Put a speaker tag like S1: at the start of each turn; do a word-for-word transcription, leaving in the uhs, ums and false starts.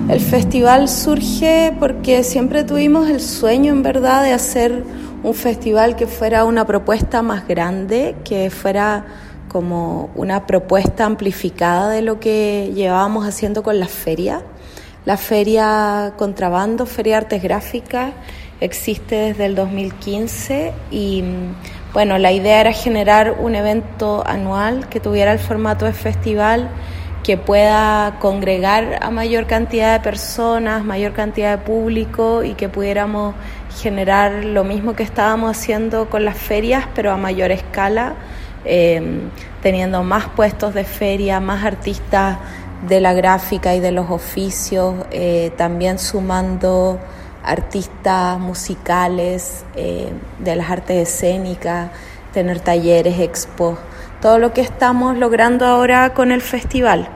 S1: El festival surge porque siempre tuvimos el sueño, en verdad, de hacer un festival que fuera una propuesta más grande, que fuera como una propuesta amplificada de lo que llevábamos haciendo con la feria. La feria Contrabando, Feria de Artes Gráficas, existe desde el dos mil quince y bueno, la idea era generar un evento anual que tuviera el formato de festival, que pueda congregar a mayor cantidad de personas, mayor cantidad de público y que pudiéramos generar lo mismo que estábamos haciendo con las ferias, pero a mayor escala, eh, teniendo más puestos de feria, más artistas de la gráfica y de los oficios, eh, también sumando artistas musicales, eh, de las artes escénicas, tener talleres, expos, todo lo que estamos logrando ahora con el festival.